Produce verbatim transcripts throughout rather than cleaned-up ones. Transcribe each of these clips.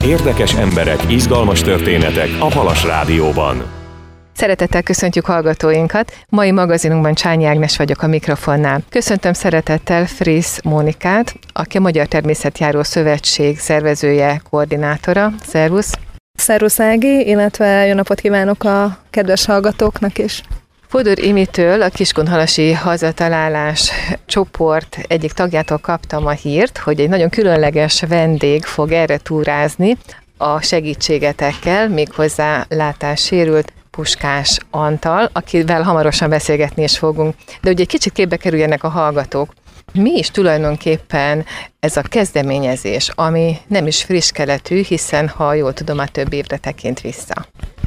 Érdekes emberek, izgalmas történetek a Halas Rádióban. Szeretettel köszöntjük hallgatóinkat. Mai magazinunkban Csányi Ágnes vagyok a mikrofonnál. Köszöntöm szeretettel Frisz Mónikát, aki a Magyar Természetjáró Szövetség szervezője, koordinátora. Szervusz! Szervusz Ági, illetve jó napot kívánok a kedves hallgatóknak is! Fodor Imitől, a Kiskunhalasi Hazatalálás csoport egyik tagjától kaptam a hírt, hogy egy nagyon különleges vendég fog erre túrázni a segítségetekkel, méghozzá látássérült Puskás Antal, akivel hamarosan beszélgetni is fogunk. De ugye egy kicsit képbe kerüljenek a hallgatók. Mi is tulajdonképpen ez a kezdeményezés, ami nem is friss keletű, hiszen ha jól tudom, már több évre tekint vissza.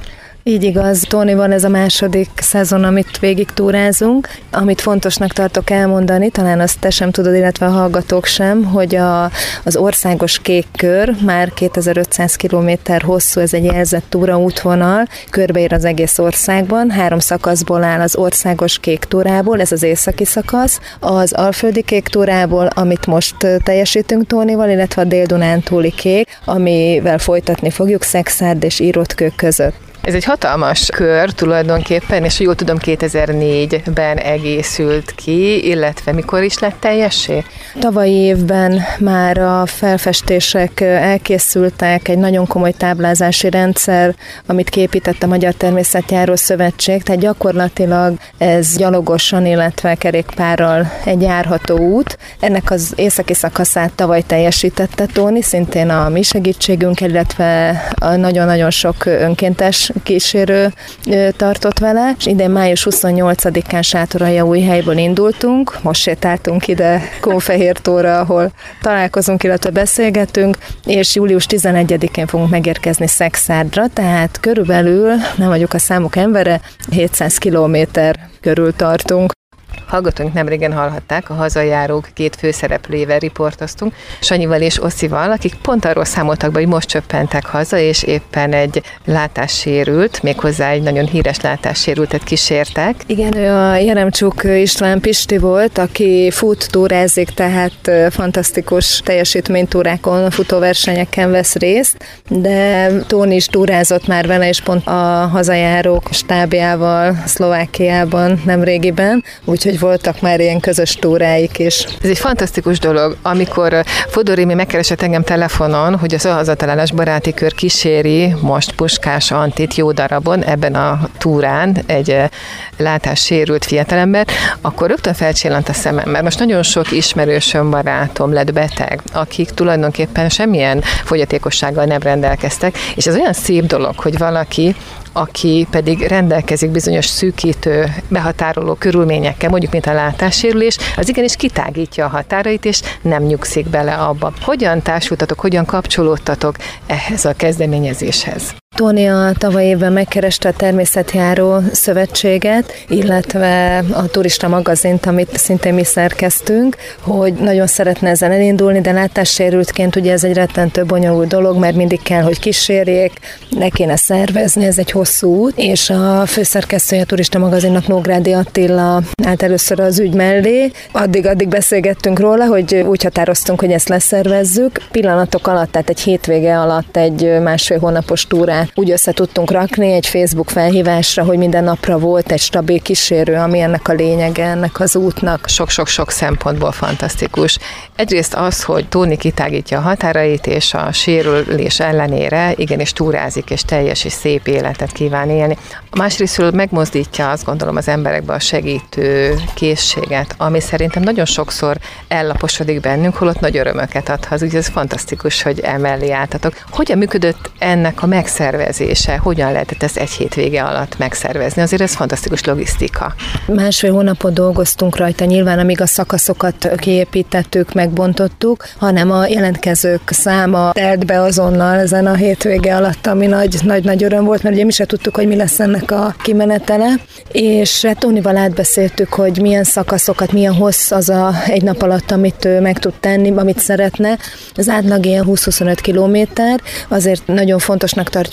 Így igaz, Tónival ez a második szezon, amit végig túrázunk. Amit fontosnak tartok elmondani, talán azt te sem tudod, illetve a hallgatók sem, hogy a, az országos kék kör már kétezer-ötszáz kilométer hosszú, ez egy jelzett túraútvonal, körbeér az egész országban, három szakaszból áll az országos kék túrából, ez az északi szakasz, az alföldi kék túrából, amit most teljesítünk Tónival, illetve a Dél-Dunántúli kék, amivel folytatni fogjuk Szekszárd és Írótkő között. Ez egy hatalmas kör tulajdonképpen, és jól tudom, kétezer-négyben egészült ki, illetve mikor is lett teljessé? Tavalyi évben már a felfestések elkészültek, egy nagyon komoly táblázási rendszer, amit képített a Magyar Természetjáró Szövetség, tehát gyakorlatilag ez gyalogosan, illetve kerékpárral egy járható út. Ennek az északi szakaszát tavaly teljesítette Tóni, szintén a mi segítségünk, illetve a nagyon-nagyon sok önkéntes kísérő tartott vele, és idén május huszonnyolcadikán Sátoraljaújhelyból indultunk, most sétáltunk ide Kunfehértóra, ahol találkozunk, illetve beszélgetünk, és július tizenegyedikén fogunk megérkezni Szekszárdra, tehát körülbelül, nem vagyok a számok embere, hétszáz kilométer körül tartunk. Hallgatóink nemrégen hallhatták, a hazajárók két főszereplőjével riportoztunk, Sanyival és Oszival, akik pont arról számoltak be, hogy most csöppentek haza, és éppen egy látássérült, méghozzá egy nagyon híres látássérültet kísértek. Igen, ő a Jeremcsuk István Pisti volt, aki fut, túrázik, tehát fantasztikus teljesítménytúrákon, futóversenyeken vesz részt, de Tóni is túrázott már vele, és pont a hazajárók stábjával Szlovákiában nemrégiben, úgyhogy voltak már ilyen közös túráik is. Ez egy fantasztikus dolog, amikor Fodor Imi megkeresett engem telefonon, hogy az a Hazatalálás baráti kör kíséri most Puskás Antit jó darabon ebben a túrán, egy látássérült fiatalember, akkor rögtön felcsillant a szemem, mert most nagyon sok ismerősöm, barátom lett beteg, akik tulajdonképpen semmilyen fogyatékossággal nem rendelkeztek, és ez olyan szép dolog, hogy valaki, aki pedig rendelkezik bizonyos szűkítő, behatároló körülményekkel, mondjuk mint a látássérülés, az igenis kitágítja a határait, és nem nyugszik bele abba. Hogyan társultatok, hogyan kapcsolódtatok ehhez a kezdeményezéshez? Tóni a tavaly évben megkereste a Természetjáró Szövetséget, illetve a turista magazint, amit szintén mi szerkeztünk, hogy nagyon szeretne ezen elindulni, de látássérültként ugye ez egy rettentő bonyolult dolog, mert mindig kell, hogy kísérjék, ne kéne szervezni, ez egy hosszú út, és a főszerkesztője a turista magazinnak, Nógrádi Attila állt először az ügy mellé. Addig-addig beszélgettünk róla, hogy úgy határoztunk, hogy ezt leszervezzük. Pillanatok alatt, tehát egy hétvége alatt egy másfél hónapos túrát úgy össze tudtunk rakni egy Facebook felhívásra, hogy minden napra volt egy stabil kísérő, ami ennek a lényege, ennek az útnak. Sok-sok-sok szempontból fantasztikus. Egyrészt az, hogy Tóni kitágítja a határait, és a sérülés ellenére igenis túrázik, és teljes és szép életet kíván élni. A másrésztről megmozdítja, azt gondolom, az emberekbe a segítő készséget, ami szerintem nagyon sokszor ellaposodik bennünk, holott nagy örömöket adhat. Úgyhogy ez fantasztikus, hogy emellé álltatok. Hogyan működött ennek a megszervezése? Hogyan lehetett ezt egy hétvége alatt megszervezni? Azért ez fantasztikus logisztika. Másfél hónapot dolgoztunk rajta, nyilván amíg a szakaszokat kiépítettük, megbontottuk, hanem a jelentkezők száma telt be azonnal ezen a hétvége alatt, ami nagy-nagy öröm volt, mert ugye mi se tudtuk, hogy mi lesz ennek a kimenetele, és Tónival átbeszéltük, hogy milyen szakaszokat, milyen hossz az a egy nap alatt, amit ő meg tud tenni, amit szeretne. Az átlag ilyen húsz-huszonöt kilométer, azért nagyon fontosnak tartjuk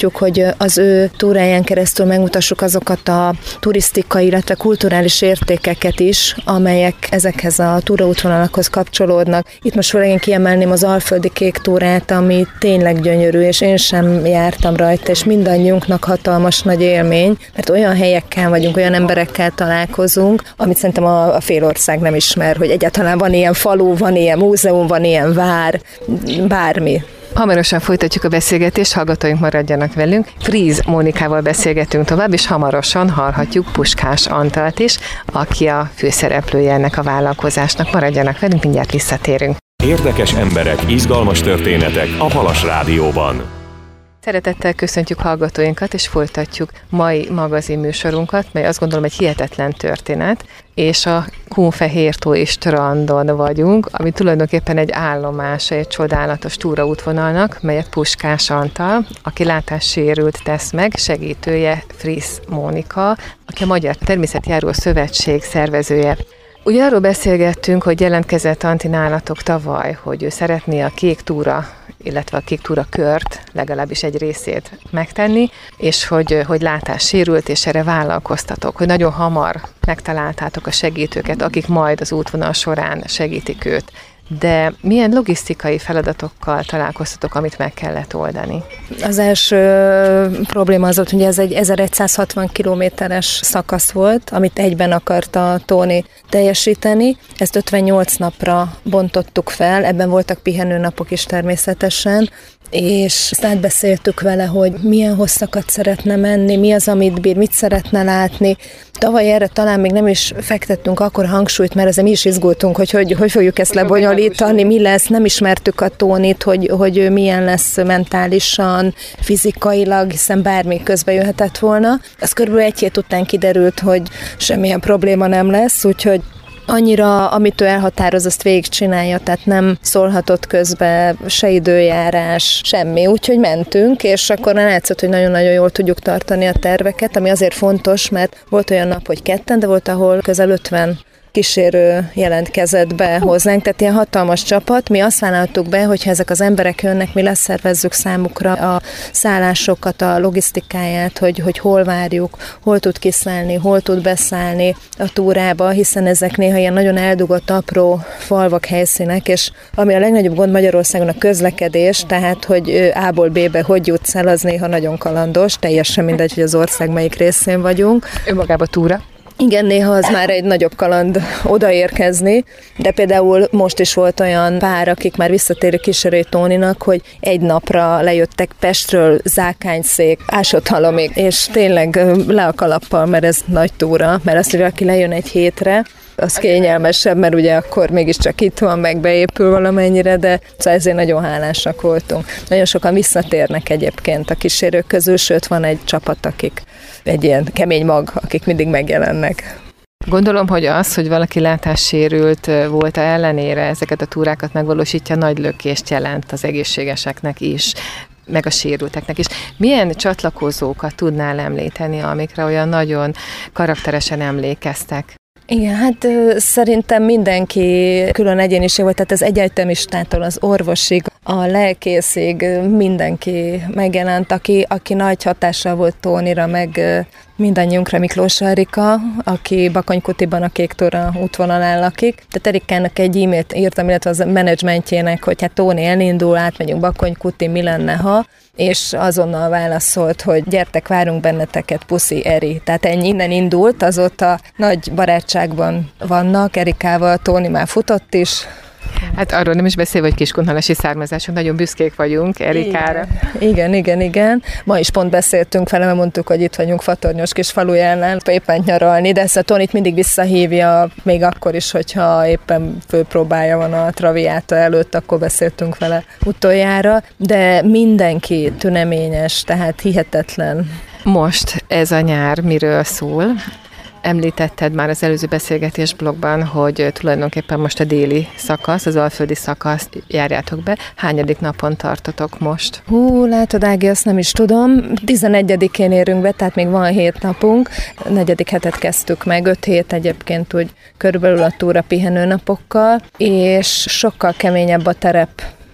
célkitűzésünk, hogy az ő túráján keresztül megmutassuk azokat a turisztikai, illetve kulturális értékeket is, amelyek ezekhez a túraútvonalakhoz kapcsolódnak. Itt most főleg én kiemelném az Alföldi Kék túrát, ami tényleg gyönyörű, és én sem jártam rajta, és mindannyiunknak hatalmas nagy élmény, mert olyan helyekkel vagyunk, olyan emberekkel találkozunk, amit szerintem a, a fél ország nem ismer, hogy egyáltalán van ilyen falu, van ilyen múzeum, van ilyen vár, bármi. Hamarosan folytatjuk a beszélgetést, hallgatóink maradjanak velünk. Fríz Mónikával beszélgetünk tovább, és hamarosan hallhatjuk Puskás Antalt is, aki a főszereplője ennek a vállalkozásnak. Maradjanak velünk, mindjárt visszatérünk. Érdekes emberek, izgalmas történetek a Halas Rádióban. Szeretettel köszöntjük hallgatóinkat, és folytatjuk mai magazinműsorunkat, mely azt gondolom egy hihetetlen történet, és a Kunfehértói strandon vagyunk, ami tulajdonképpen egy állomása egy csodálatos túraútvonalnak, melyet Puskás Antal, aki látássérült tesz meg, segítője Fríz Mónika, aki a Magyar Természetjáró Szövetség szervezője. Ugye arról beszélgettünk, hogy jelentkezett Anti nálatok tavaly, hogy ő szeretné a kék túra, illetve a kék túra kört, legalábbis egy részét megtenni, és hogy, hogy látássérült, és erre vállalkoztatok, hogy nagyon hamar megtaláltátok a segítőket, akik majd az útvonal során segítik őt. De milyen logisztikai feladatokkal találkoztatok, amit meg kellett oldani? Az első probléma az volt, hogy ez egy ezeregyszázhatvan kilométeres szakasz volt, amit egyben akarta Tóni teljesíteni. Ezt ötvennyolc napra bontottuk fel, ebben voltak pihenőnapok is természetesen, és azt átbeszéltük vele, hogy milyen hosszakat szeretne menni, mi az, amit bír, mit szeretne látni. Tavaly erre talán még nem is fektettünk akkor hangsúlyt, mert ezzel mi is izgultunk, hogy hogy, hogy fogjuk ezt lebonyolítani, mi lesz, nem ismertük a Tónit, hogy, hogy ő milyen lesz mentálisan, fizikailag, hiszen bármi közbe jöhetett volna. Az körülbelül egy hét után kiderült, hogy semmilyen probléma nem lesz, úgyhogy annyira, amit ő elhatároz, azt végigcsinálja, tehát nem szólhatott közbe se időjárás, semmi. Úgyhogy mentünk, és akkor látszott, hogy nagyon-nagyon jól tudjuk tartani a terveket, ami azért fontos, mert volt olyan nap, hogy ketten, de volt, ahol közel ötven kísérő jelentkezett be hozzánk, tehát ilyen hatalmas csapat. Mi azt vállaltuk be, hogyha ezek az emberek jönnek, mi leszervezzük számukra a szállásokat, a logisztikáját, hogy, hogy hol várjuk, hol tud kiszállni, hol tud beszállni a túrába, hiszen ezek néha ilyen nagyon eldugott, apró falvak, helyszínek, és ami a legnagyobb gond Magyarországon a közlekedés, tehát hogy A-ból B-be hogy jutsz el, az néha nagyon kalandos, teljesen mindegy, hogy az ország melyik részén vagyunk. Önmagába túra. Igen, néha az már egy nagyobb kaland odaérkezni, de például most is volt olyan pár, akik már visszatérő kísérői Tóninak, hogy egy napra lejöttek Pestről, Zákányszék, Ásothalomig, és tényleg le a kalappal, mert ez nagy túra, mert azt, hogy aki lejön egy hétre, az kényelmesebb, mert ugye akkor mégiscsak itt van, meg beépül valamennyire, de szóval ezért nagyon hálásak voltunk. Nagyon sokan visszatérnek egyébként a kísérők közül, sőt van egy csapat, akik egy ilyen kemény mag, akik mindig megjelennek. Gondolom, hogy az, hogy valaki látássérült volt ellenére ezeket a túrákat megvalósítja, nagy lökést jelent az egészségeseknek is, meg a sérülteknek is. Milyen csatlakozókat tudnál említeni, amikre olyan nagyon karakteresen emlékeztek? Igen, hát szerintem mindenki külön egyéniség volt, tehát az egyetemistától az orvosig, a lelkészig mindenki megjelent, aki, aki nagy hatással volt Tónira, meg mindannyiunkra, Miklós Erika, aki Bakonykutiban a Kék túra útvonalán lakik. Tehát Erikának egy e-mailt írtam, illetve az menedzsmentjének, hogy hát Tóni elindul, átmegyünk Bakonykути, mi lenne, ha? És azonnal válaszolt, hogy gyertek, várunk benneteket, puszi, Eri. Tehát ennyi, innen indult, azóta nagy barátságban vannak, Erikával Tóni már futott is. Hát arról nem is beszélve, hogy kiskunhalasi származásunk, nagyon büszkék vagyunk Erikára. Igen, igen, igen, igen. Ma is pont beszéltünk vele, mert mondtuk, hogy itt vagyunk Fatornyos kis falujánál, éppen nyaralni, de ezt a Tónit mindig visszahívja, még akkor is, hogyha éppen főpróbája van a Traviata előtt, akkor beszéltünk vele utoljára, de mindenki tüneményes, tehát hihetetlen. Most ez a nyár miről szól? Említetted már az előző beszélgetés blogban, hogy tulajdonképpen most a déli szakasz, az alföldi szakaszt járjátok be. Hányadik napon tartotok most? Hú, látod, Ági, azt nem is tudom. tizenegyedikén érünk be, tehát még van hét napunk. Negyedik hetet kezdtük meg, öt hét egyébként úgy körülbelül a túra pihenőnapokkal, és sokkal keményebb a terep,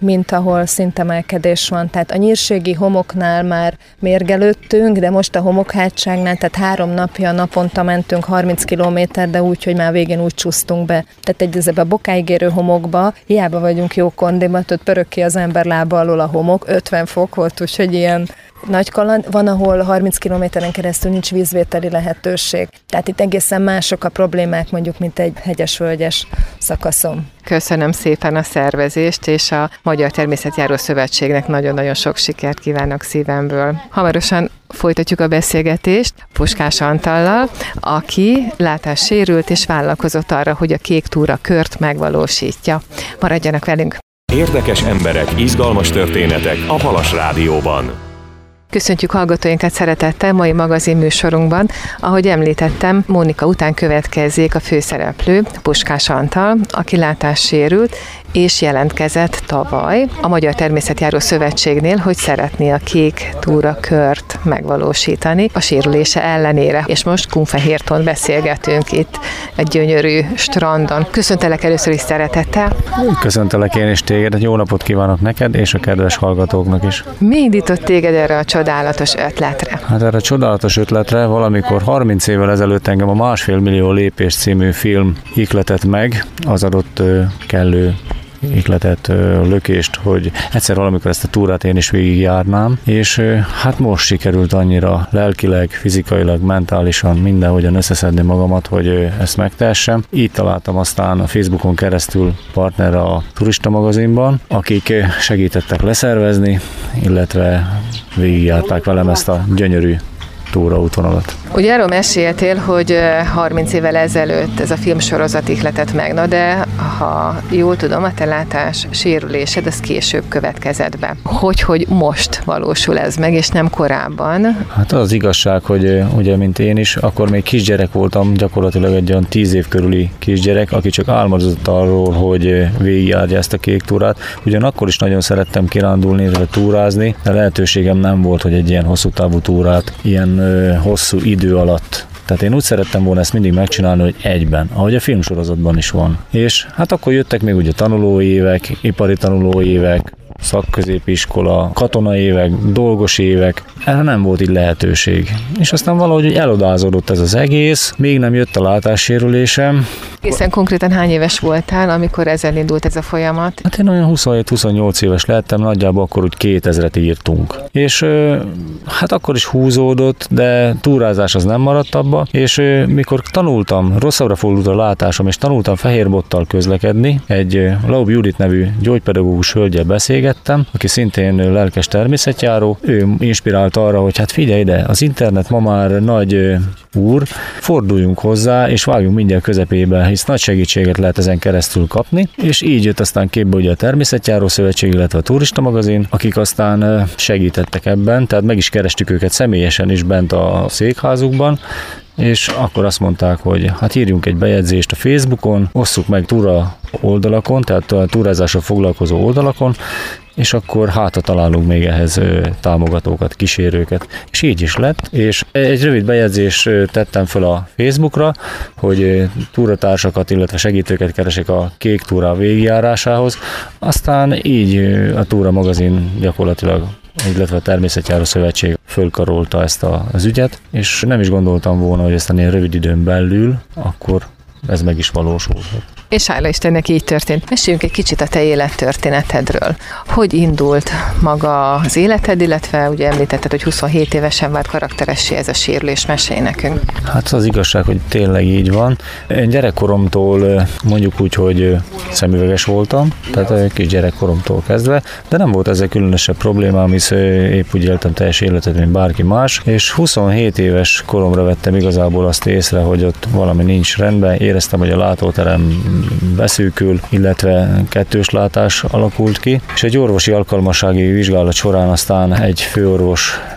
mint ahol szintemelkedés van. Tehát a nyírségi homoknál már mérgelődtünk, de most a homokhátságnál, tehát három napja naponta mentünk harminc kilométer, de úgy, hogy már végén úgy csúsztunk be. Tehát egy ezebe a bokáig érő homokba, hiába vagyunk jó kondiba, ott pörög ki az ember lába alól a homok, ötven fok volt, úgyhogy ilyen nagy kaland. Van, ahol harminc kilométeren keresztül nincs vízvételi lehetőség. Tehát itt egészen mások a problémák, mondjuk, mint egy hegyes-völgyes szakaszon. Köszönöm szépen a szervezést, és a Magyar Természetjáró Szövetségnek nagyon-nagyon sok sikert kívánok szívemből. Hamarosan folytatjuk a beszélgetést Puskás Antallal, aki látássérült és vállalkozott arra, hogy a Kék Túra kört megvalósítja. Maradjanak velünk! Érdekes emberek, izgalmas történetek a Halas Rádióban. Köszöntjük hallgatóinkat szeretettel mai magazin műsorunkban. Ahogy említettem, Mónika után következzék a főszereplő, Puskás Antal, aki látássérült, és jelentkezett tavaly a Magyar Természetjáró Szövetségnél, hogy szeretné a Kék Túra kört megvalósítani a sérülése ellenére. És most Kunfehérton beszélgetünk itt egy gyönyörű strandon. Köszöntelek először is szeretettel. Köszöntelek én is téged, jó napot kívánok neked és a kedves hallgatóknak is. Mi indított téged erre a csodálatos ötletre? Hát erre a csodálatos ötletre valamikor harminc évvel ezelőtt engem a Másfél millió lépés című film ihletett meg, az adott ö, kellő ihletet, lökést, hogy egyszer valamikor ezt a túrát én is végigjárnám, és hát most sikerült annyira lelkileg, fizikailag, mentálisan mindenhogyan összeszedni magamat, hogy ezt megtehessem. Így találtam aztán a Facebookon keresztül partnerre a Turista magazinban, akik segítettek leszervezni, illetve végigjárták velem ezt a gyönyörű túraútvonalat. Ugye arról meséltél, hogy harminc évvel ezelőtt ez a filmsorozat ihletett meg, na de ha jól tudom, a te látás sérülésed az később következett be. Hogy, hogy most valósul ez meg, és nem korábban? Hát az igazság, hogy ugye, mint én is, akkor még kisgyerek voltam, gyakorlatilag egy olyan tíz év körüli kisgyerek, aki csak álmodozott arról, hogy végigjárja ezt a Kék Túrát. Ugyanakkor is nagyon szerettem kirándulni, illetve túrázni, de lehetőségem nem volt, hogy egy ilyen hosszú távú túrát, ilyen ö, hosszú idő alatt. Tehát én úgy szerettem volna ezt mindig megcsinálni, hogy egyben, ahogy a filmsorozatban is van. És hát akkor jöttek még ugye tanulóévek, ipari tanulóévek, szakközépiskola, katonai évek, dolgos évek, erre nem volt így lehetőség. És aztán valahogy elodázódott ez az egész, még nem jött a látássérülésem. Egészen konkrétan hány éves voltál, amikor ezzel indult ez a folyamat? Hát én olyan huszonhét-huszonnyolc éves lettem, nagyjából akkor úgy kétezret írtunk. És hát akkor is húzódott, de túrázás az nem maradt abba, és mikor tanultam, rosszabbra fordult a látásom, és tanultam fehérbottal közlekedni, egy Laub Judit nevű gyógypedagógus hölggyel beszélgettem, aki szintén lelkes természetjáró, ő inspirált arra, hogy hát figyelj ide, az internet ma már nagy úr, forduljunk hozzá, és vágjunk mindjárt közepébe, hisz nagy segítséget lehet ezen keresztül kapni, és így jött aztán képbe ugye a Természetjáró Szövetség, illetve a Turista magazin, akik aztán segítettek ebben, tehát meg is kerestük őket személyesen is bent a székházukban, és akkor azt mondták, hogy hát írjunk egy bejegyzést a Facebookon, osszuk meg túra oldalakon, tehát a túrázással foglalkozó oldalakon, és akkor hátra találunk még ehhez támogatókat, kísérőket. És így is lett, és egy rövid bejegyzést tettem föl a Facebookra, hogy túratársakat, illetve segítőket keresek a Kék Túra végigjárásához. Aztán így a Túra magazin gyakorlatilag, illetve a Természetjáró Szövetség fölkarolta ezt a, az ügyet, és nem is gondoltam volna, hogy ezt a ilyen rövid időn belül akkor ez meg is valósulhat. És hála Istennek így történt. Meséljünk egy kicsit a te élettörténetedről. Hogy indult maga az életed, illetve ugye említetted, hogy huszonhét évesen vált karakteressé ez a sérülés, mesélj nekünk. Hát az igazság, hogy tényleg így van. Én gyerekkoromtól mondjuk úgy, hogy szemüveges voltam, tehát kis gyerekkoromtól kezdve, de nem volt ezzel különösebb problémám, hisz épp úgy éltem teljes életet, mint bárki más, és huszonhét éves koromra vettem igazából azt észre, hogy ott valami nincs rendben, éreztem, hogy a látóterem beszűkül, illetve kettős látás alakult ki, és egy orvosi alkalmassági vizsgálat során aztán egy főorvos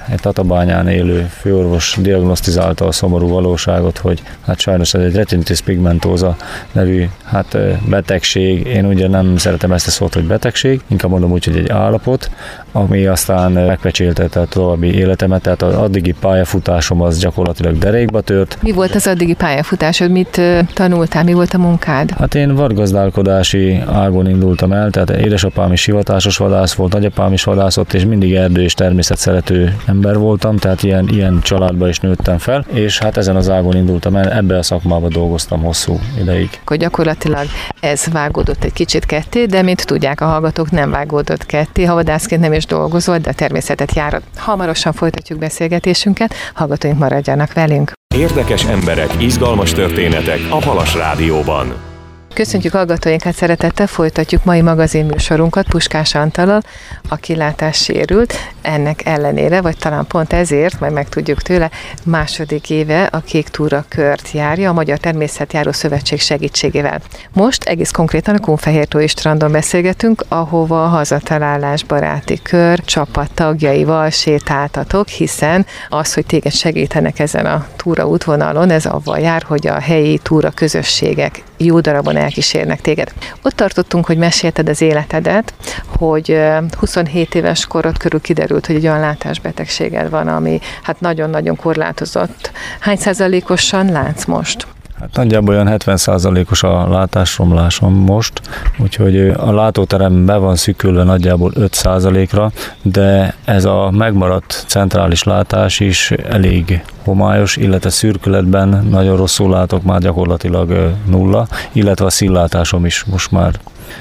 egy Tatabányán élő főorvos diagnosztizálta a szomorú valóságot, hogy hát sajnos ez egy retinitis pigmentosa nevű hát betegség. Én ugye nem szeretem ezt a szót, hogy betegség, inkább mondom úgy, hogy egy állapot, ami aztán megpecsételte a további életemet, tehát az addigi pályafutásom az gyakorlatilag derékba tört. Mi volt az addigi pályafutásod? Mit tanultál? Mi volt a munkád? Hát én vadgazdálkodási ágon indultam el, tehát édesapám is hivatásos vadász volt, nagyapám is vadászott, és mindig erdő és természet szerető ember voltam, tehát ilyen, ilyen családba is nőttem fel, és hát ezen az ágon indultam el, ebbe a szakmába dolgoztam hosszú ideig. Akkor gyakorlatilag ez vágódott egy kicsit ketté, de mint tudják a hallgatók, nem vágódott ketté, ha vadászként nem is dolgozol, de a természetet járod. Hamarosan folytatjuk beszélgetésünket, hallgatóink maradjanak velünk. Érdekes emberek, izgalmas történetek a Halas Rádióban. Köszöntjük hallgatóinkat, szeretettel folytatjuk mai magazinműsorunkat Puskás Antallal, aki látássérült. Ennek ellenére, vagy talán pont ezért, majd megtudjuk tőle, második éve a Kék Túra kört járja a Magyar Természetjáró Szövetség segítségével. Most egész konkrétan a Kunfehértói strandon beszélgetünk, ahova a Hazatalálás baráti kör csapat tagjaival sétáltatok, hiszen az, hogy téged segítenek ezen a túra útvonalon, ez avval jár, hogy a helyi túra közösségek jó darabon elkísérnek téged. Ott tartottunk, hogy mesélted az életedet, hogy huszonhét éves korod körül kiderült, hogy egy olyan látásbetegséged van, ami hát nagyon-nagyon korlátozott. Hány százalékosan látsz most? Hát nagyjából olyan hetven százalékos a látásromlásom most, úgyhogy a látóterem be van szűkülve nagyjából öt százalékra, de ez a megmaradt centrális látás is elég homályos, illetve szürkületben nagyon rosszul látok, már gyakorlatilag nulla, illetve a színlátásom is most már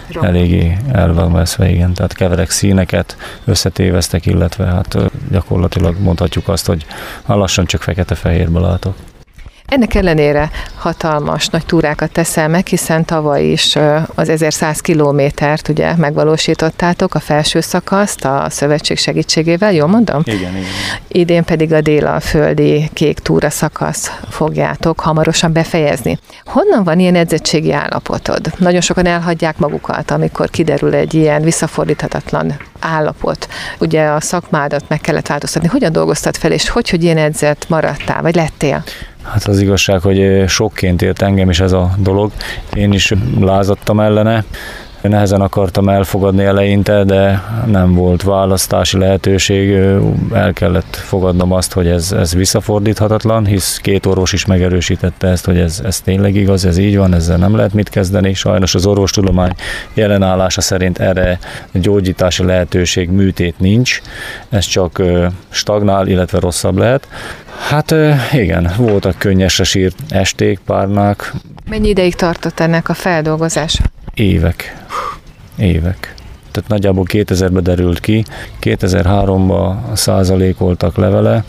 eléggé el van veszve, igen. Tehát keverek színeket, összetévesztek, illetve hát gyakorlatilag mondhatjuk azt, hogy lassan csak fekete-fehérbe látok. Ennek ellenére hatalmas nagy túrákat teszel meg, hiszen tavaly is az ezerszáz kilométert ugye megvalósítottátok, a felső szakaszt a szövetség segítségével, jól mondom? Igen, igen. Idén pedig a délalföldi Kék Túra szakasz fogjátok hamarosan befejezni. Honnan van ilyen edzettségi állapotod? Nagyon sokan elhagyják magukat, amikor kiderül egy ilyen visszafordíthatatlan állapot. Ugye a szakmádat meg kellett változtatni. Hogyan dolgoztad fel, és hogy, hogy ilyen edzett maradtál, vagy lettél? Hát az igazság, hogy sokként ért engem is ez a dolog. Én is lázadtam ellene. Nehezen akartam elfogadni eleinte, de nem volt választási lehetőség. El kellett fogadnom azt, hogy ez, ez visszafordíthatatlan, hisz két orvos is megerősítette ezt, hogy ez, ez tényleg igaz, ez így van, ezzel nem lehet mit kezdeni. Sajnos az orvostudomány jelenállása szerint erre gyógyítási lehetőség, műtét nincs. Ez csak stagnál, illetve rosszabb lehet. Hát igen, voltak könnyesre sírt esték, párnák. Mennyi ideig tartott ennek a feldolgozása? Évek. Évek. Tehát nagyjából kétezerben derült ki, kétezer-háromban százalékoltak levele,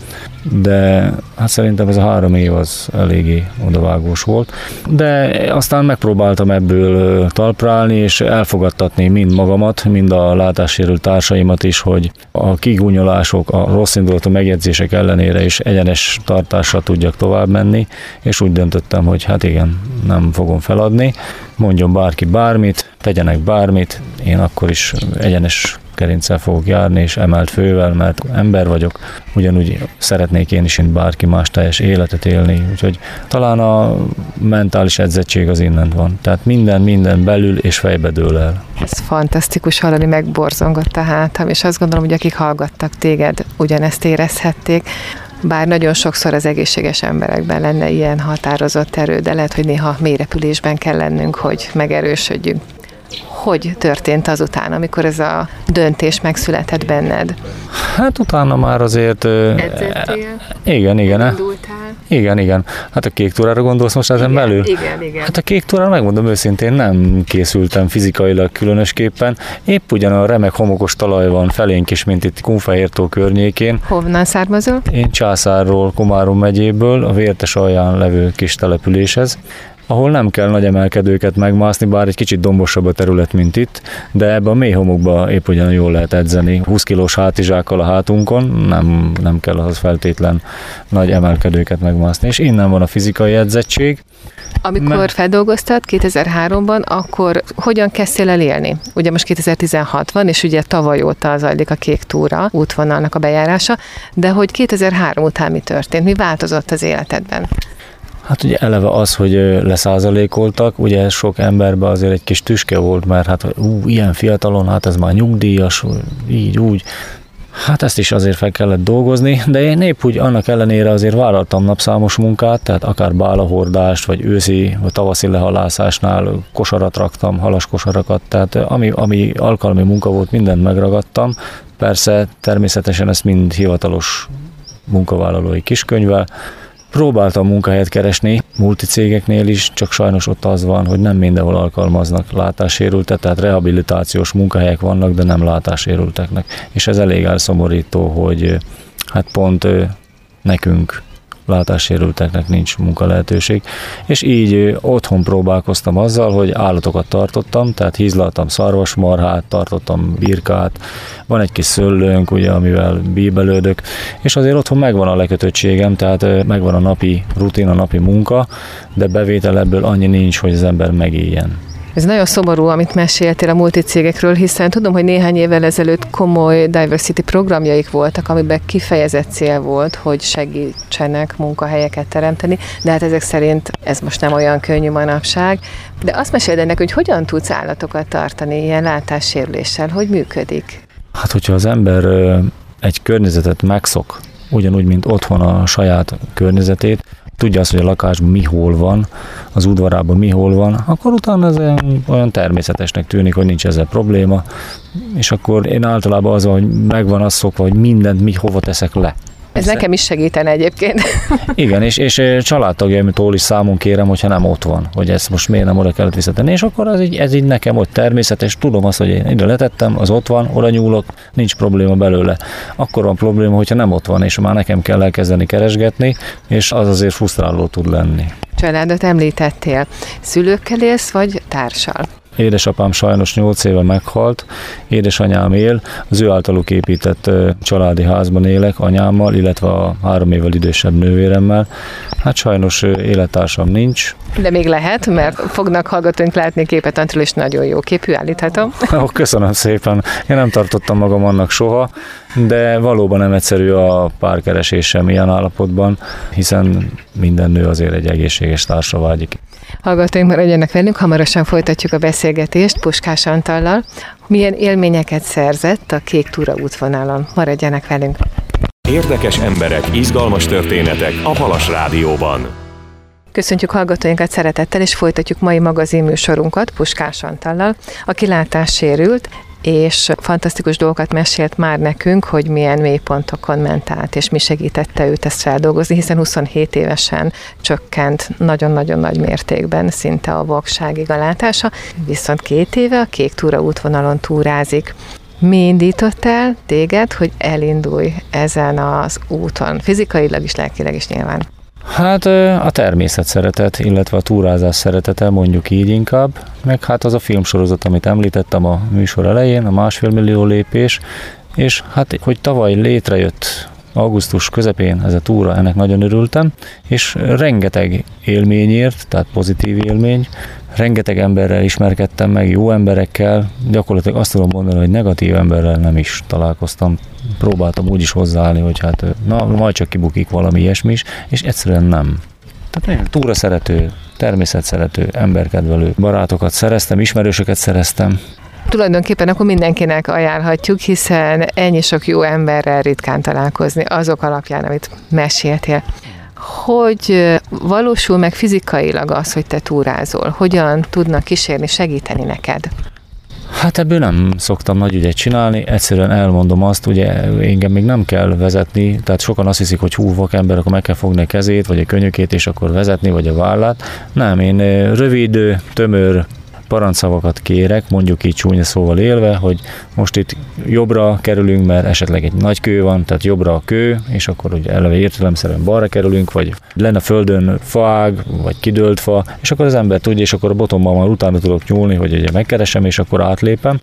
de hát szerintem ez a három év az eléggé odavágós volt. De aztán megpróbáltam ebből talprálni, és elfogadtatni mind magamat, mind a látássérült társaimat is, hogy a kigúnyolások, a rossz indulatú megjegyzések ellenére is egyenes tartással tudjak tovább menni, és úgy döntöttem, hogy hát igen, nem fogom feladni, mondjon bárki bármit, tegyenek bármit, én akkor is egyenes gerinccel fogok járni, és emelt fővel, mert ember vagyok, ugyanúgy szeretnék én is, mint bárki más teljes életet élni, úgyhogy talán a mentális edzettség az innen van. Tehát minden, minden belül és fejbe dől el. Ez fantasztikus hallani, megborzongott a hátam, és azt gondolom, hogy akik hallgattak téged, ugyanezt érezhették. Bár nagyon sokszor az egészséges emberekben lenne ilyen határozott erő, de lehet, hogy néha mélyrepülésben kell lennünk, hogy megerősödjünk. Hogy történt azután, amikor ez a döntés megszületett benned? Hát utána már azért... Edzettél? Igen, igen. Indultál? Igen, igen. Hát a Kék Túrára gondolsz most ezen igen, belül? Igen, igen. Hát a Kék Túrára megmondom őszintén, nem készültem fizikailag különösképpen. Épp ugyan a remek homokos talaj van felénk is, mint itt Kunfehértó környékén. Honnan származol? Én Császárról, Komárom megyéből, a Vértes alján levő kis településhez, ahol nem kell nagy emelkedőket megmászni, bár egy kicsit dombosabb a terület, mint itt, de ebben a mély homokban épp ugyan jól lehet edzeni. húsz kilós hátizsákkal a hátunkon, nem, nem kell ahhoz feltétlen nagy emelkedőket megmászni. És innen van a fizikai edzettség. Amikor Mert... feldolgoztad kétezer-háromban, akkor hogyan kezdtél el élni? Ugye most kétezer-tizenhat van, és ugye tavaly óta zajlik a Kék Túra útvonalnak a bejárása, de hogy kétezer-három után mi történt? Mi változott az életedben? Hát ugye eleve az, hogy leszázalékoltak, ugye sok emberben azért egy kis tüske volt, mert hát ú, ilyen fiatalon, hát ez már nyugdíjas, így, úgy. Hát ezt is azért fel kellett dolgozni, de én épp úgy annak ellenére azért vállaltam napszámos munkát, tehát akár bálahordást, vagy őszi, vagy tavaszi lehalászásnál kosarat raktam, halas kosarakat, tehát ami, ami alkalmi munka volt, mindent megragadtam. Persze természetesen ezt mind hivatalos munkavállalói kiskönyvvel. Próbáltam munkahelyet keresni multicégeknél is, csak sajnos ott az van, hogy nem mindenhol alkalmaznak látássérültet, tehát rehabilitációs munkahelyek vannak, de nem látássérülteknek. És ez elég elszomorító, hogy hát pont nekünk látássérülteknek nincs munkalehetőség. És így otthon próbálkoztam azzal, hogy állatokat tartottam, tehát hízlaltam szarvasmarhát, tartottam birkát, van egy kis szőlőnk, ugye, amivel bíbelődök, és azért otthon megvan a lekötöttségem, tehát megvan a napi rutin, a napi munka, de bevétel ebből annyi nincs, hogy az ember megéljen. Ez nagyon szomorú, amit meséltél a multicégekről, hiszen tudom, hogy néhány évvel ezelőtt komoly diversity programjaik voltak, amiben kifejezett cél volt, hogy segítsenek munkahelyeket teremteni, de hát ezek szerint ez most nem olyan könnyű manapság. De azt meséld ennek, hogy hogyan tudsz állatokat tartani ilyen látássérüléssel, hogy működik? Hát, hogyha az ember egy környezetet megszok, ugyanúgy, mint otthon a saját környezetét, tudja azt, hogy a lakásban mi hol van, az udvarában mi hol van, akkor utána ez olyan természetesnek tűnik, hogy nincs ezzel probléma, és akkor én általában az, hogy megvan az szokva, hogy mindent mi hova teszek le. Ez Persze. nekem is segítene egyébként. Igen, és, és családtagjaimtól is számon kérem, hogyha nem ott van, hogy ezt most miért nem oda kellett visszatenni, és akkor az így, ez így nekem ott természetes, tudom azt, hogy én ide letettem, az ott van, oda nyúlok, nincs probléma belőle. Akkor van probléma, hogyha nem ott van, és már nekem kell elkezdeni keresgetni, és az azért frusztráló tud lenni. Családot említettél. Szülőkkel élsz, vagy társal? Édesapám sajnos nyolc éve meghalt, édesanyám él, az ő általuk épített családi házban élek anyámmal, illetve a három évvel idősebb nővéremmel. Hát sajnos élettársam nincs. De még lehet, mert fognak hallgatóink látni képet Antról, és nagyon jó képű, állíthatom. Ó, köszönöm szépen, én nem tartottam magam annak soha, de valóban nem egyszerű a párkeresésem ilyen állapotban, hiszen minden nő azért egy egészséges társra vágyik. Hallgatóink maradjanak velünk, hamarosan folytatjuk a beszélgetést Puskás Antallal. Milyen élményeket szerzett a Kék Túra útvonalon? Maradjanak velünk! Érdekes emberek, izgalmas történetek a Halas Rádióban. Köszöntjük hallgatóinkat szeretettel, és folytatjuk mai magazinműsorunkat Puskás Antallal, aki látássérült, és fantasztikus dolgokat mesélt már nekünk, hogy milyen mélypontokon ment át, és mi segítette őt ezt feldolgozni, hiszen huszonhét évesen csökkent nagyon-nagyon nagy mértékben szinte a vakságig a látása, viszont két éve a Kék Túra útvonalon túrázik. Mi indított el téged, hogy elindulj ezen az úton, fizikailag is, lelkileg is nyilván? Hát a természet szeretet, illetve a túrázás szeretete, mondjuk így inkább, meg hát az a filmsorozat, amit említettem a műsor elején, a másfél millió lépés, és hát, hogy tavaly létrejött augusztus közepén ez a túra, ennek nagyon örültem, és rengeteg élményért, tehát pozitív élmény, rengeteg emberrel ismerkedtem meg, jó emberekkel, gyakorlatilag azt tudom mondani, hogy negatív emberrel nem is találkoztam. Próbáltam úgy is hozzáállni, hogy hát na, majd csak kibukik valami ilyesmi is, és egyszerűen nem. Tehát túra szerető, természet szerető, emberkedvelő barátokat szereztem, ismerősöket szereztem. Tulajdonképpen akkor mindenkinek ajánlhatjuk, hiszen ennyi sok jó emberrel ritkán találkozni azok alapján, amit meséltél. Hogy valósul meg fizikailag az, hogy te túrázol? Hogyan tudnak kísérni, segíteni neked? Hát ebből nem szoktam nagy ügyet csinálni, egyszerűen elmondom azt, ugye engem még nem kell vezetni, tehát sokan azt hiszik, hogy hú, vakember, akkor meg kell fogni a kezét, vagy a könyökét, és akkor vezetni, vagy a vállát. Nem, én rövid, tömör parancsszavakat kérek, mondjuk így csúnya szóval élve, hogy most itt jobbra kerülünk, mert esetleg egy nagy kő van, tehát jobbra a kő, és akkor ugye eleve értelemszerűen balra kerülünk, vagy lenne a földön faág, vagy kidőlt fa, és akkor az ember tudja, és akkor a botomban már utána tudok nyúlni, hogy ugye megkeresem, és akkor átlépem.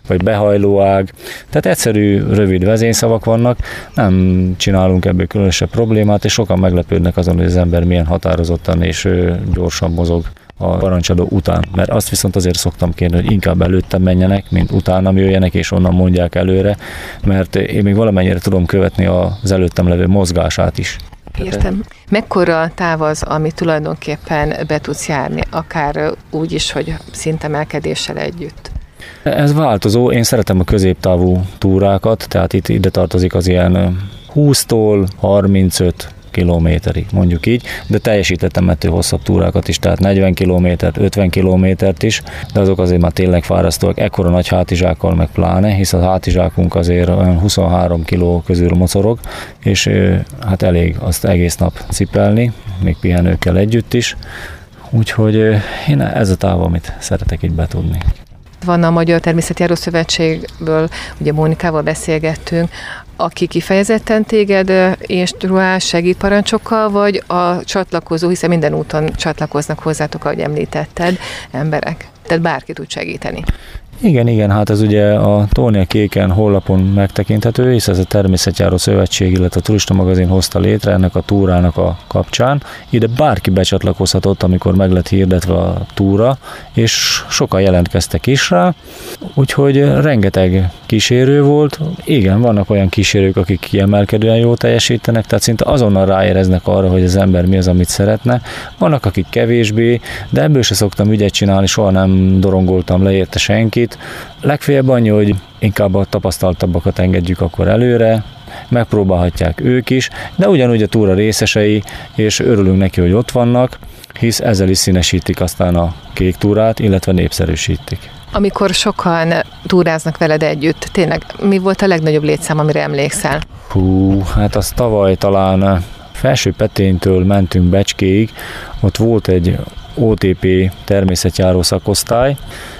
vagy behajlóág. Tehát egyszerű, rövid vezényszavak vannak, nem csinálunk ebből különösebb problémát, és sokan meglepődnek azon, hogy az ember milyen határozottan és gyorsan mozog a parancsadó után, mert azt viszont azért szoktam kérni, hogy inkább előttem menjenek, mint utánam jöjjenek, és onnan mondják előre, mert én még valamennyire tudom követni az előttem levő mozgását is. Értem. Mekkora táv az, ami tulajdonképpen be tudsz járni, akár úgy is, hogy szintemelkedéssel együtt? Ez változó, én szeretem a középtávú túrákat, tehát itt ide tartozik az ilyen húsztól harmincöt kilométerig, mondjuk így, de teljesítettem ettől hosszabb túrákat is, tehát negyven kilométert, ötven kilométert is, de azok azért már tényleg fárasztóak, ekkora nagy hátizsákkal meg pláne, hisz a hátizsákunk azért olyan huszonhárom kiló közül mocorog, és hát elég azt egész nap cipelni, még pihenőkkel együtt is, úgyhogy én ez a táv, amit szeretek így betudni. Van a Magyar Természetjáró Szövetségből, ugye Mónikával beszélgettünk, aki kifejezetten téged instruál, segít parancsokkal, vagy a csatlakozó, hiszen minden úton csatlakoznak hozzátok, ahogy említetted, emberek. Tehát bárki tud segíteni. Igen, igen, hát ez ugye a Tónia Kéken honlapon megtekinthető, hisz ez a Természetjáró Szövetség, illetve a Turista Magazin hozta létre ennek a túrának a kapcsán. Ide bárki becsatlakozhatott, amikor meg lett hirdetve a túra, és sokan jelentkeztek is rá, úgyhogy rengeteg kísérő volt. Igen, vannak olyan kísérők, akik kiemelkedően jól teljesítenek, tehát szinte azonnal ráéreznek arra, hogy az ember mi az, amit szeretne. Vannak, akik kevésbé, de ebből se szoktam ügyet csinálni, soha nem dorongoltam le érte senkit. Legfeljebb annyi, hogy inkább a tapasztaltabbakat engedjük akkor előre, megpróbálhatják ők is, de ugyanúgy a túra részesei, és örülünk neki, hogy ott vannak, hisz ezzel is színesítik aztán a kék túrát, illetve népszerűsítik. Amikor sokan túráznak veled együtt, tényleg mi volt a legnagyobb létszám, amire emlékszel? Hú, hát az tavaly talán Felső-Peténytől mentünk Becskéig, ott volt egy o té pé természetjáró szakosztály,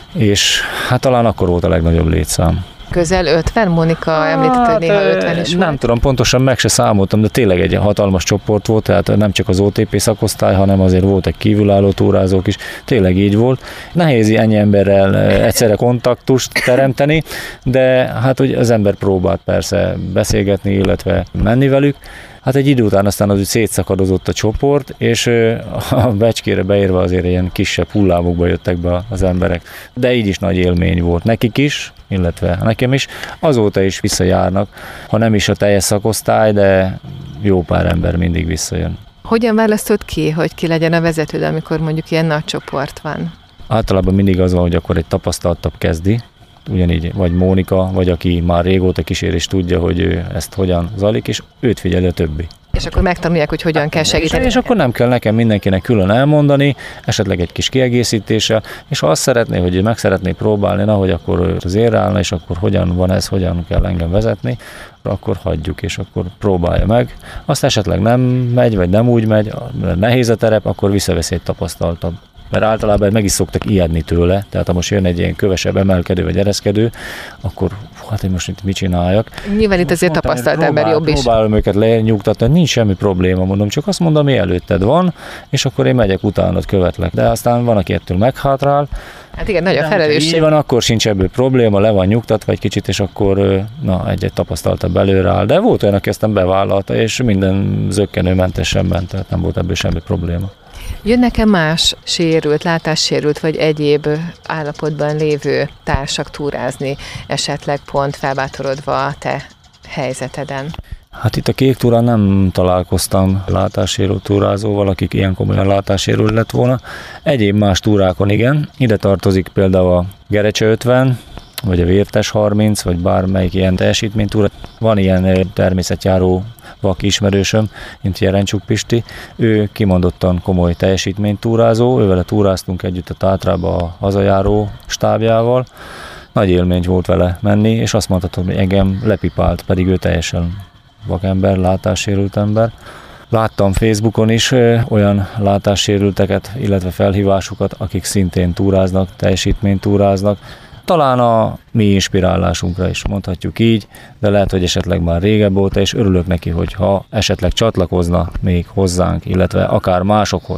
és hát talán akkor volt a legnagyobb létszám. Közel ötven? Mónika említett, hogy néha ötven is Nem volt. tudom, pontosan meg se számoltam, de tényleg egy hatalmas csoport volt, tehát nem csak az o té pé szakosztály, hanem azért voltak kívülálló túrázók is, tényleg így volt. Nehéz ennyi emberrel egyszerre kontaktust teremteni, de hát hogy az ember próbált persze beszélgetni, illetve menni velük. Hát egy idő után aztán az úgy szétszakadozott a csoport, és a Becskére beérve azért ilyen kisebb hullámokba jöttek be az emberek. De így is nagy élmény volt nekik is, illetve nekem is. Azóta is visszajárnak, ha nem is a teljes szakosztály, de jó pár ember mindig visszajön. Hogyan választod ki, hogy ki legyen a vezetőd, amikor mondjuk ilyen nagy csoport van? Általában mindig az van, hogy akkor egy tapasztaltabb kezdi, ugyanígy vagy Mónika, vagy aki már régóta kísér és tudja, hogy ő ezt hogyan zajlik, és őt figyeli a többi. És akkor megtanulják, hogy hogyan kell segíteni. És akkor nem kell nekem mindenkinek külön elmondani, esetleg egy kis kiegészítése, és ha azt szeretné, hogy meg szeretné próbálni, na, hogy akkor az érre állna, és akkor hogyan van ez, hogyan kell engem vezetni, akkor hagyjuk, és akkor próbálja meg. Azt esetleg nem megy, vagy nem úgy megy, nehéz a terep, akkor visszaveszi egy tapasztaltabb. Mert általában meg is szoktak ijedni tőle, tehát ha most jön egy ilyen kövesebb emelkedő vagy ereszkedő, akkor hát én most itt mit csináljak. Nyilván itt azért tapasztalt próbál, ember jobb is. Próbálom őket lenyugtatni, nincs semmi probléma, mondom, csak azt mondom, mi előtted van, és akkor én megyek utánad, követlek. De aztán van, aki ettől meghátrál. Hát igen, nagy a felelősség. Így van, akkor sincs ebből probléma, le van nyugtatva egy kicsit, és akkor na, egy-egy tapasztaltabb előre áll. De volt olyan, aki aztán bevállalta, és minden zökkenőmentesen ment, tehát nem volt ebből semmi probléma. Jönnek-e más sérült, látássérült vagy egyéb állapotban lévő társak túrázni, esetleg pont felbátorodva a te helyzeteden? Hát itt a kék túrán nem találkoztam látássérült túrázóval, akik ilyen komolyan látássérült lett volna. Egyéb más túrákon igen. Ide tartozik például a Gerecse ötven, vagy a Vértes harminc, vagy bármelyik ilyen teljesítménytúra. Van ilyen természetjáró vak ismerősöm, mint Jerencsuk Pisti. Ő kimondottan komoly teljesítménytúrázó, ővele túráztunk együtt a Tátrába a hazajáró stábjával. Nagy élmény volt vele menni, és azt mondhatom, hogy engem lepipált, pedig ő teljesen vakember, látássérült ember. Láttam Facebookon is olyan látássérülteket, illetve felhívásukat, akik szintén túráznak, teljesítménytúráznak. Talán a mi inspirálásunkra is mondhatjuk így, de lehet, hogy esetleg már régebb óta, és örülök neki, hogy ha esetleg csatlakozna még hozzánk, illetve akár másokhoz,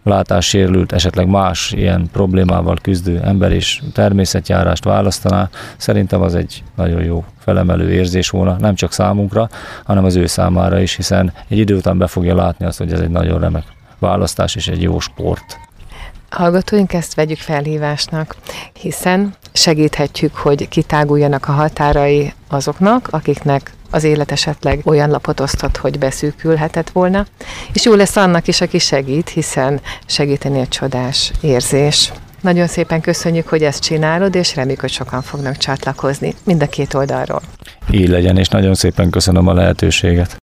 látássérült, esetleg más ilyen problémával küzdő ember is természetjárást választaná, szerintem az egy nagyon jó felemelő érzés volna, nem csak számunkra, hanem az ő számára is, hiszen egy idő után be fogja látni azt, hogy ez egy nagyon remek választás és egy jó sport. Hallgatóink, ezt vegyük felhívásnak, hiszen segíthetjük, hogy kitáguljanak a határai azoknak, akiknek az élet esetleg olyan lapot osztott, hogy beszűkülhetett volna, és jó lesz annak is, aki segít, hiszen segíteni egy csodás érzés. Nagyon szépen köszönjük, hogy ezt csinálod, és reméljük, hogy sokan fognak csatlakozni mind a két oldalról. Így legyen, és nagyon szépen köszönöm a lehetőséget.